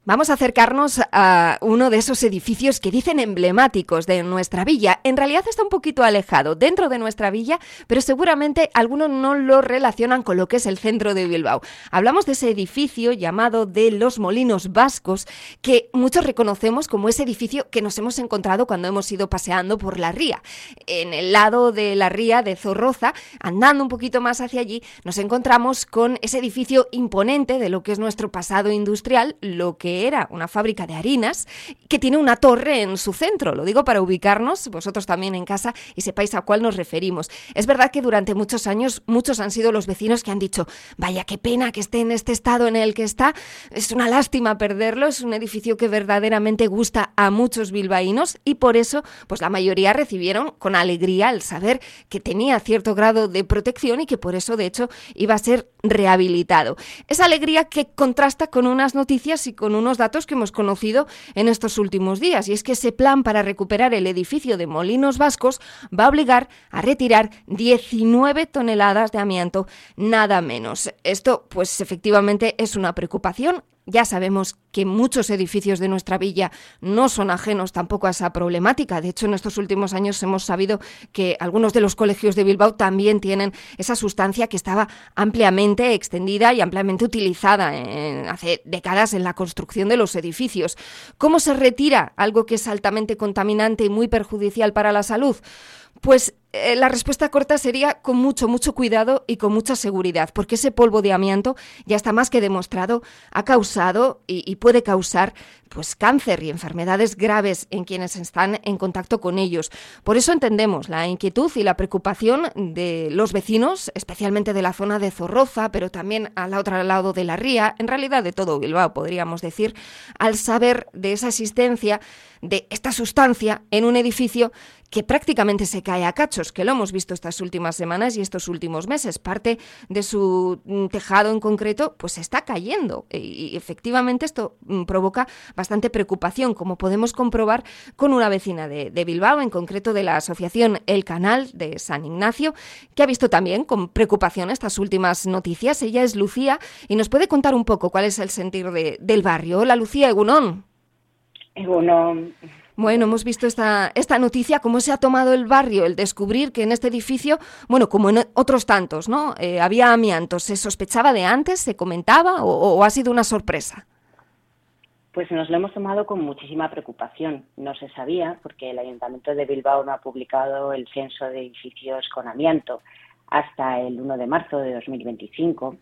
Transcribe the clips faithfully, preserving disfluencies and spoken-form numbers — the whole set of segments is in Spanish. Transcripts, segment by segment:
Vamos a acercarnos a uno de esos edificios que dicen emblemáticos de nuestra villa. En realidad está un poquito alejado dentro de nuestra villa, pero seguramente algunos no lo relacionan con lo que es el centro de Bilbao. Hablamos de ese edificio llamado de los Molinos Vascos, que muchos reconocemos como ese edificio que nos hemos encontrado cuando hemos ido paseando por la ría. En el lado de la ría de Zorroza, andando un poquito más hacia allí, nos encontramos con ese edificio imponente de lo que es nuestro pasado industrial, lo que era una fábrica de harinas, que tiene una torre en su centro. Lo digo para ubicarnos, vosotros también en casa, y sepáis a cuál nos referimos. Es verdad que durante muchos años, muchos han sido los vecinos que han dicho, vaya, qué pena que esté en este estado en el que está, es una lástima perderlo, es un edificio que verdaderamente gusta a muchos bilbaínos, y por eso, pues la mayoría recibieron con alegría el saber que tenía cierto grado de protección y que por eso, de hecho, iba a ser rehabilitado. Esa alegría que contrasta con unas noticias y con unos datos que hemos conocido en estos últimos días, y es que ese plan para recuperar el edificio de Molinos Vascos va a obligar a retirar diecinueve toneladas de amianto, nada menos. Esto, pues efectivamente, es una preocupación. Ya sabemos que muchos edificios de nuestra villa no son ajenos tampoco a esa problemática. De hecho, en estos últimos años hemos sabido que algunos de los colegios de Bilbao también tienen esa sustancia que estaba ampliamente extendida y ampliamente utilizada en, hace décadas en la construcción de los edificios. ¿Cómo se retira algo que es altamente contaminante y muy perjudicial para la salud? Pues eh, la respuesta corta sería con mucho, mucho cuidado y con mucha seguridad, porque ese polvo de amianto ya está más que demostrado, ha causado y, y puede causar pues cáncer y enfermedades graves en quienes están en contacto con ellos. Por eso entendemos la inquietud y la preocupación de los vecinos, especialmente de la zona de Zorroza, pero también al otro lado de la ría, en realidad de todo Bilbao, podríamos decir, al saber de esa existencia de esta sustancia en un edificio que prácticamente se cae a cachos, que lo hemos visto estas últimas semanas y estos últimos meses. Parte de su tejado en concreto pues está cayendo y efectivamente esto provoca bastante preocupación, como podemos comprobar con una vecina de, de Bilbao, en concreto de la asociación El Canal de San Ignacio, que ha visto también con preocupación estas últimas noticias. Ella es Lucía y nos puede contar un poco cuál es el sentir de, del barrio. Hola Lucía, egunon. Egunon. Bueno, hemos visto esta, esta noticia, cómo se ha tomado el barrio, el descubrir que en este edificio, bueno, como en otros tantos, ¿no? Eh, había amianto. ¿Se sospechaba de antes? ¿Se comentaba? O, ¿O ha sido una sorpresa? Pues nos lo hemos tomado con muchísima preocupación. No se sabía, porque el Ayuntamiento de Bilbao no ha publicado el censo de edificios con amianto hasta el primero de marzo de dos mil veinticinco.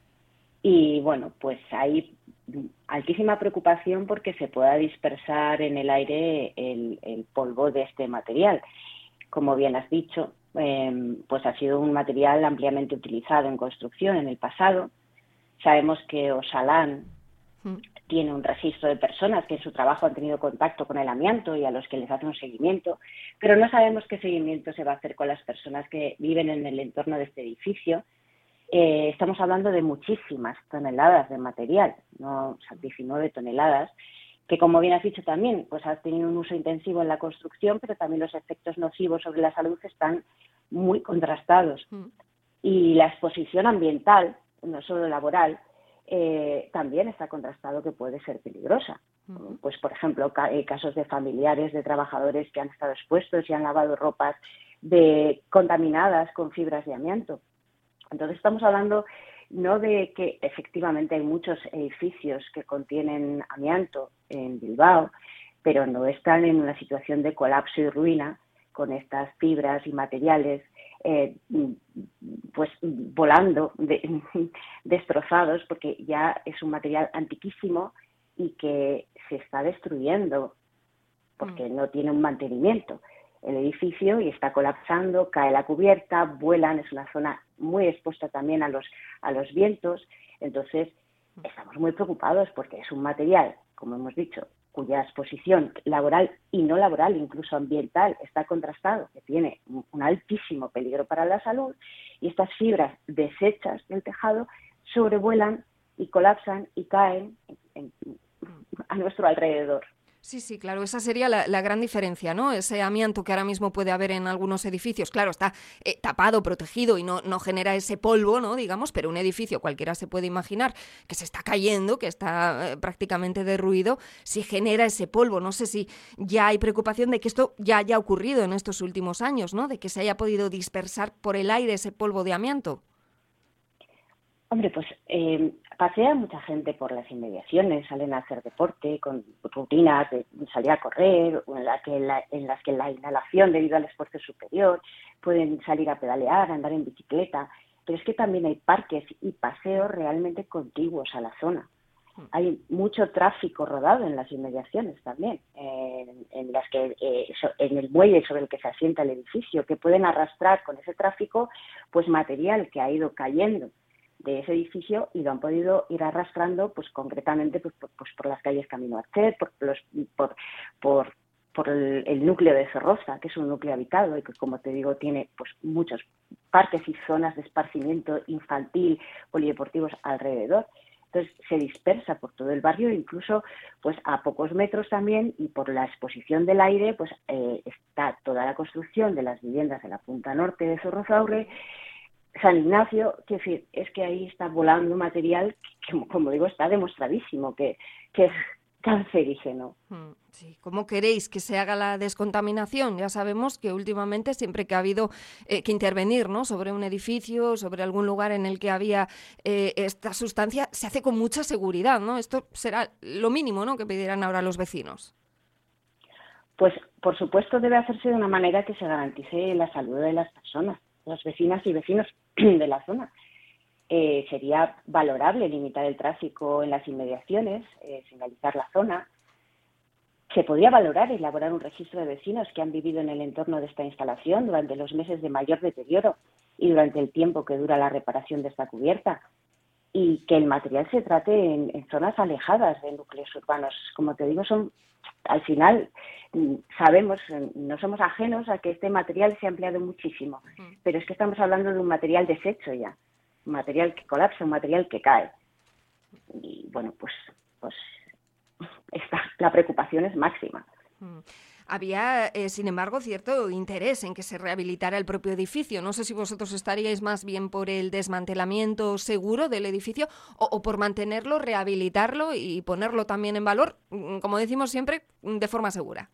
Y bueno, pues hay altísima preocupación porque se pueda dispersar en el aire el, el polvo de este material. Como bien has dicho, eh, pues ha sido un material ampliamente utilizado en construcción en el pasado. Sabemos que Osalan mm. tiene un registro de personas que en su trabajo han tenido contacto con el amianto y a los que les hace un seguimiento, pero no sabemos qué seguimiento se va a hacer con las personas que viven en el entorno de este edificio. Eh, estamos hablando de muchísimas toneladas de material, no, o sea, diecinueve toneladas, que como bien has dicho también, pues ha tenido un uso intensivo en la construcción, pero también los efectos nocivos sobre la salud están muy contrastados. Mm. Y la exposición ambiental, no solo laboral, eh, también está contrastado que puede ser peligrosa. Mm. Pues, por ejemplo, ca- eh, casos de familiares de trabajadores que han estado expuestos y han lavado ropas de, contaminadas con fibras de amianto. Entonces estamos hablando no de que efectivamente hay muchos edificios que contienen amianto en Bilbao, pero no están en una situación de colapso y ruina con estas fibras y materiales eh, pues volando, de, destrozados, porque ya es un material antiquísimo y que se está destruyendo porque no tiene un mantenimiento el edificio y está colapsando, cae la cubierta, vuelan, es una zona muy expuesta también a los, a los vientos. Entonces, estamos muy preocupados porque es un material, como hemos dicho, cuya exposición laboral y no laboral, incluso ambiental, está contrastado, que tiene un altísimo peligro para la salud, y estas fibras deshechas del tejado sobrevuelan y colapsan y caen en, en, a nuestro alrededor. Sí, sí, claro, esa sería la, la gran diferencia, ¿no? Ese amianto que ahora mismo puede haber en algunos edificios, claro, está eh, tapado, protegido y no, no genera ese polvo, ¿no? Digamos, pero un edificio cualquiera se puede imaginar que se está cayendo, que está eh, prácticamente derruido, si genera ese polvo. No sé si ya hay preocupación de que esto ya haya ocurrido en estos últimos años, ¿no? De que se haya podido dispersar por el aire ese polvo de amianto. Hombre, pues eh, pasea mucha gente por las inmediaciones, salen a hacer deporte con rutinas de salir a correr, en, la que la, en las que la inhalación debido al esfuerzo es superior, pueden salir a pedalear, a andar en bicicleta, pero es que también hay parques y paseos realmente contiguos a la zona. Hay mucho tráfico rodado en las inmediaciones también, en, en las que eh, so, en el muelle sobre el que se asienta el edificio, que pueden arrastrar con ese tráfico pues material que ha ido cayendo de ese edificio y lo han podido ir arrastrando, pues concretamente pues, por, pues, por las calles Camino Arcet, por, los, por, por, por el, el núcleo de Zorroza, que es un núcleo habitado y que, como te digo, tiene pues muchos parques y zonas de esparcimiento infantil, polideportivos alrededor. Entonces se dispersa por todo el barrio, incluso pues a pocos metros también, y por la exposición del aire pues eh, está toda la construcción de las viviendas de la punta norte de Zorrozaurre, San Ignacio. Quiero decir, es que ahí está volando material que, como digo, está demostradísimo que, que es cancerígeno. Sí, ¿cómo queréis que se haga la descontaminación? Ya sabemos que últimamente siempre que ha habido eh, que intervenir, ¿no?, sobre un edificio, sobre algún lugar en el que había eh, esta sustancia, se hace con mucha seguridad, ¿no? Esto será lo mínimo, ¿no?, que pedirán ahora los vecinos. Pues, por supuesto, debe hacerse de una manera que se garantice la salud de las personas, las vecinas y vecinos de la zona. Eh, sería valorable limitar el tráfico en las inmediaciones, eh, señalizar la zona. Se podría valorar elaborar un registro de vecinos que han vivido en el entorno de esta instalación durante los meses de mayor deterioro y durante el tiempo que dura la reparación de esta cubierta, y que el material se trate en, en zonas alejadas de núcleos urbanos. Como te digo, son, al final sabemos, no somos ajenos a que este material se ha empleado muchísimo, pero es que estamos hablando de un material deshecho ya, un material que colapsa, un material que cae. Y bueno, pues, pues esta, la preocupación es máxima. Había, eh, sin embargo, cierto interés en que se rehabilitara el propio edificio. No sé si vosotros estaríais más bien por el desmantelamiento seguro del edificio o, o por mantenerlo, rehabilitarlo y ponerlo también en valor, como decimos siempre, de forma segura.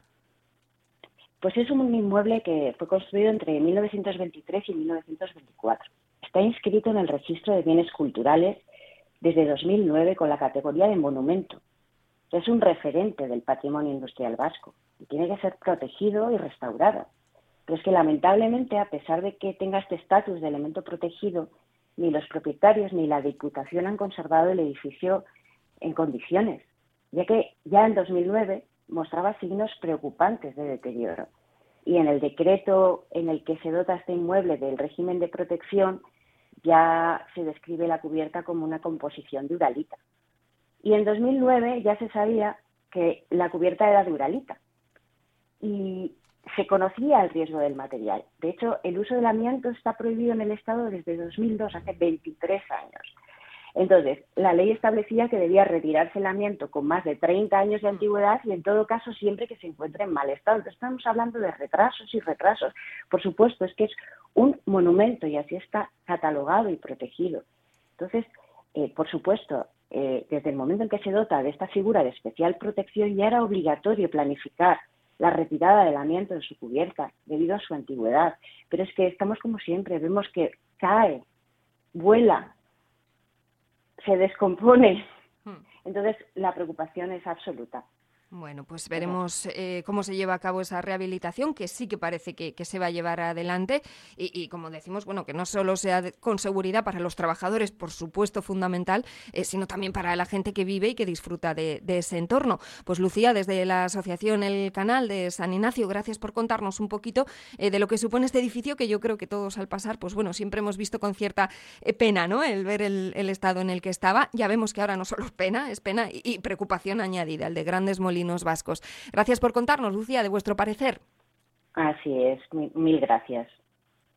Pues es un inmueble que fue construido entre mil novecientos veintitrés y mil novecientos veinticuatro. Está inscrito en el Registro de Bienes Culturales desde dos mil nueve con la categoría de monumento. Es un referente del patrimonio industrial vasco y tiene que ser protegido y restaurado. Pero es que, lamentablemente, a pesar de que tenga este estatus de elemento protegido, ni los propietarios ni la Diputación han conservado el edificio en condiciones, ya que ya en dos mil nueve mostraba signos preocupantes de deterioro. Y en el decreto en el que se dota este inmueble del régimen de protección ya se describe la cubierta como una composición de uralita. Y en dos mil nueve ya se sabía que la cubierta era de uralita y se conocía el riesgo del material. De hecho, el uso del amianto está prohibido en el Estado desde dos mil dos, hace veintitrés años. Entonces, la ley establecía que debía retirarse el amianto con más de treinta años de antigüedad y, en todo caso, siempre que se encuentre en mal estado. Entonces, estamos hablando de retrasos y retrasos. Por supuesto, es que es un monumento y así está catalogado y protegido. Entonces, eh, por supuesto, eh, desde el momento en que se dota de esta figura de especial protección, ya era obligatorio planificar la retirada del amianto de su cubierta debido a su antigüedad. Pero es que estamos como siempre, vemos que cae, vuela, se descompone. Entonces, la preocupación es absoluta. Bueno, pues veremos eh, cómo se lleva a cabo esa rehabilitación, que sí que parece que, que se va a llevar adelante y, y, como decimos, bueno, que no solo sea de, con seguridad para los trabajadores, por supuesto, fundamental, eh, sino también para la gente que vive y que disfruta de, de ese entorno. Pues Lucía, desde la asociación El Canal de San Ignacio, gracias por contarnos un poquito eh, de lo que supone este edificio, que yo creo que todos al pasar, pues bueno, siempre hemos visto con cierta eh, pena, ¿no?, el ver el, el estado en el que estaba. Ya vemos que ahora no solo es pena, es pena y, y preocupación añadida, el de grandes molinos vascos. Gracias por contarnos, Lucía, de vuestro parecer. Así es, mil gracias.